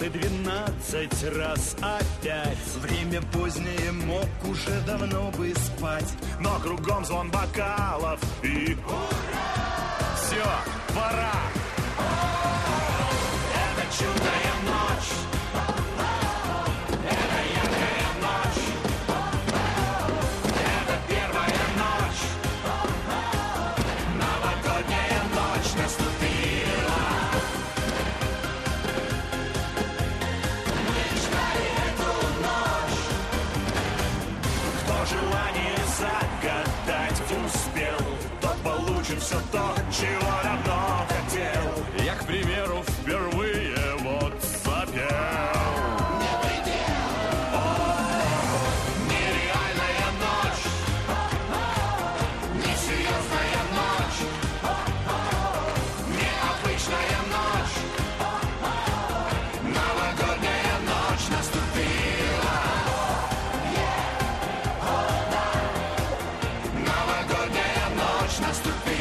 и 12 раз опять. Время позднее, мог уже давно бы спать, но кругом звон бокалов и ура! Все, пора! Это чудная ночь, это яркая ночь, это первая ночь, новогодняя ночь наступила. Мы ждали эту ночь. Кто желание загадать успел, тот получит все то, чего давно хотел. Я, к примеру, впервые вот запел. Не предел. Нереальная ночь, несерьезная ночь, необычная ночь, новогодняя ночь наступила. Новогодняя ночь наступила.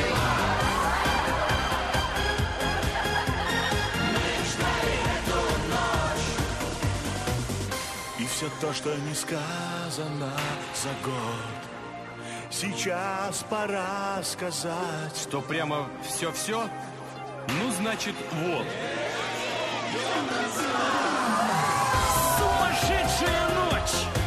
И все то, что не сказано за год, сейчас пора сказать. Что прямо все-все? Ну, значит, вот. Сумасшедшая ночь!